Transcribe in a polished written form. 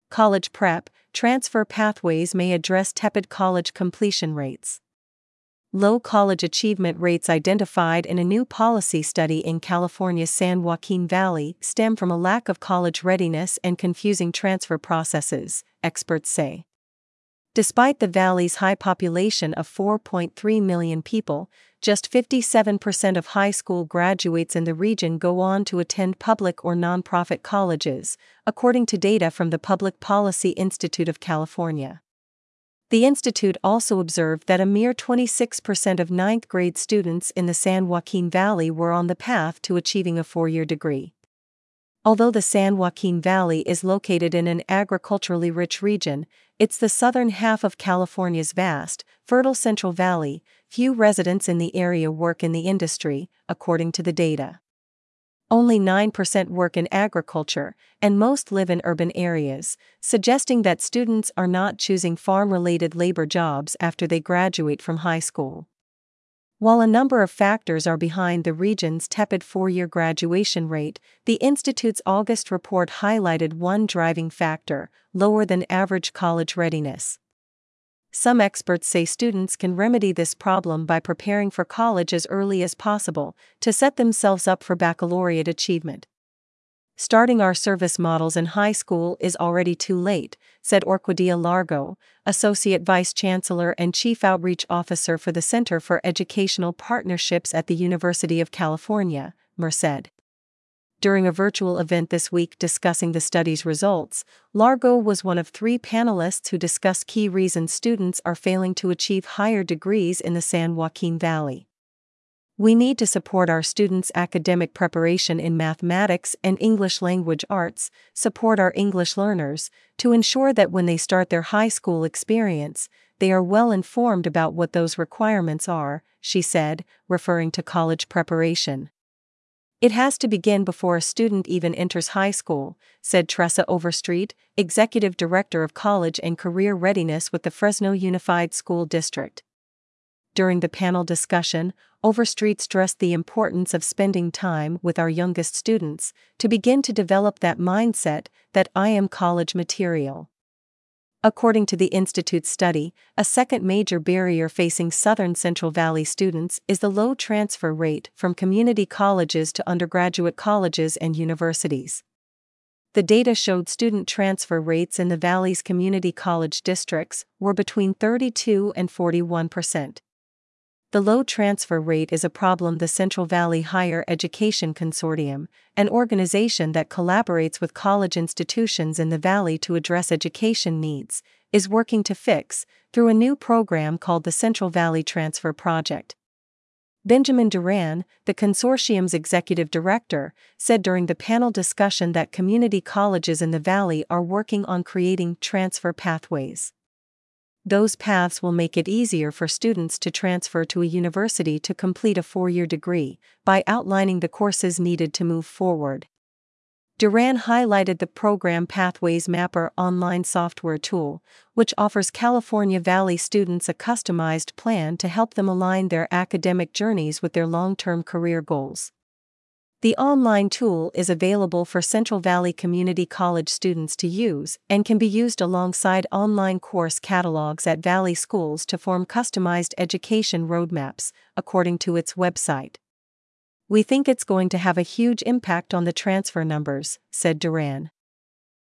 College prep, transfer pathways may address tepid college completion rates. Low college achievement rates identified in a new policy study in California's San Joaquin Valley stem from a lack of college readiness and confusing transfer processes, experts say. Despite the valley's high population of 4.3 million people, just 57% of high school graduates in the region go on to attend public or nonprofit colleges, according to data from the Public Policy Institute of California. The institute also observed that a mere 26% of ninth-grade students in the San Joaquin Valley were on the path to achieving a four-year degree. Although the San Joaquin Valley is located in an agriculturally rich region, it's the southern half of California's vast, fertile Central Valley. Few residents in the area work in the industry, according to the data. Only 9% work in agriculture, and most live in urban areas, suggesting that students are not choosing farm-related labor jobs after they graduate from high school. While a number of factors are behind the region's tepid four-year graduation rate, the Institute's August report highlighted one driving factor: lower than average college readiness. Some experts say students can remedy this problem by preparing for college as early as possible to set themselves up for baccalaureate achievement. Starting our service models in high school is already too late, said Orquídea Largo, Associate Vice Chancellor and Chief Outreach Officer for the Center for Educational Partnerships at the University of California, Merced. During a virtual event this week discussing the study's results, Largo was one of three panelists who discussed key reasons students are failing to achieve higher degrees in the San Joaquin Valley. We need to support our students' academic preparation in mathematics and English language arts, support our English learners, to ensure that when they start their high school experience, they are well informed about what those requirements are, she said, referring to college preparation. It has to begin before a student even enters high school, said Tressa Overstreet, Executive Director of College and Career Readiness with the Fresno Unified School District. During the panel discussion, Overstreet stressed the importance of spending time with our youngest students to begin to develop that mindset that I am college material. According to the Institute's study, a second major barrier facing Southern Central Valley students is the low transfer rate from community colleges to undergraduate colleges and universities. The data showed student transfer rates in the Valley's community college districts were between 32 and 41%. The low transfer rate is a problem the Central Valley Higher Education Consortium, an organization that collaborates with college institutions in the Valley to address education needs, is working to fix through a new program called the Central Valley Transfer Project. Benjamin Duran, the consortium's executive director, said during the panel discussion that community colleges in the Valley are working on creating transfer pathways. Those paths will make it easier for students to transfer to a university to complete a four-year degree by outlining the courses needed to move forward. Duran highlighted the program Pathways Mapper online software tool, which offers California Valley students a customized plan to help them align their academic journeys with their long-term career goals. The online tool is available for Central Valley Community College students to use and can be used alongside online course catalogs at Valley schools to form customized education roadmaps, according to its website. We think it's going to have a huge impact on the transfer numbers, said Duran.